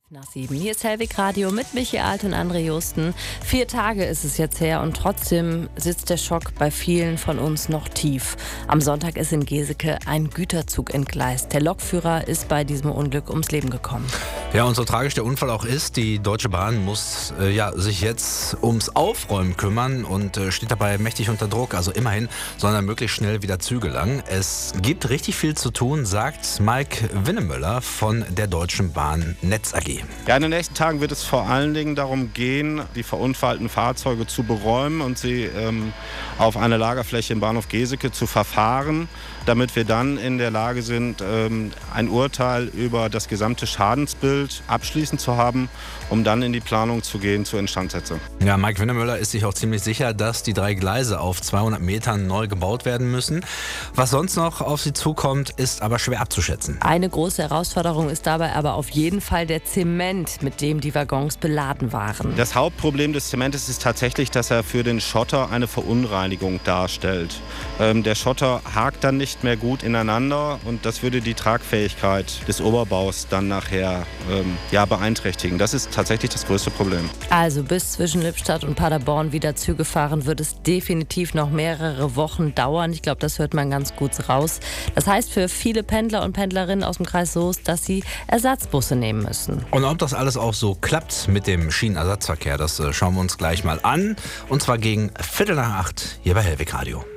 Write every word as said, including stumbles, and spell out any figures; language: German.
Nach sieben. Hier ist Hellwig Radio mit Michi Alt und André Justen. Vier Tage ist es jetzt her und trotzdem sitzt der Schock bei vielen von uns noch tief. Am Sonntag ist in Geseke ein Güterzug entgleist. Der Lokführer ist bei diesem Unglück ums Leben gekommen. Ja, und so tragisch der Unfall auch ist, die Deutsche Bahn muss äh, ja, sich jetzt ums Aufräumen kümmern und äh, steht dabei mächtig unter Druck. Also immerhin sollen da möglichst schnell wieder Züge lang. Es gibt richtig viel zu tun, sagt Mike Winnemöller von der Deutschen Bahn Netz A G. Ja, in den nächsten Tagen wird es vor allen Dingen darum gehen, die verunfallten Fahrzeuge zu beräumen und sie ähm, auf eine Lagerfläche im Bahnhof Geseke zu verfahren, damit wir dann in der Lage sind, ähm, ein Urteil über das gesamte Schadensbild abschließend zu haben, um dann in die Planung zu gehen zur Instandsetzung. Ja, Mike Winnemöller ist sich auch ziemlich sicher, dass die drei Gleise auf zweihundert Metern neu gebaut werden müssen. Was sonst noch auf sie zukommt, ist aber schwer abzuschätzen. Eine große Herausforderung ist dabei aber auf jeden Fall der Zement, mit dem die Waggons beladen waren. Das Hauptproblem des Zementes ist tatsächlich, dass er für den Schotter eine Verunreinigung darstellt. Ähm, der Schotter hakt dann nicht mehr gut ineinander und das würde die Tragfähigkeit des Oberbaus dann nachher ähm, ja, beeinträchtigen. Das ist tatsächlich das größte Problem. Also bis zwischen Lippstadt und Paderborn wieder Züge fahren, wird es definitiv noch mehrere Wochen dauern. Ich glaube, das hört man ganz gut raus. Das heißt für viele Pendler und Pendlerinnen aus dem Kreis Soest, dass sie Ersatzbusse nehmen müssen. Und ob das alles auch so klappt mit dem Schienenersatzverkehr, das schauen wir uns gleich mal an. Und zwar gegen Viertel nach acht hier bei Hellwig Radio.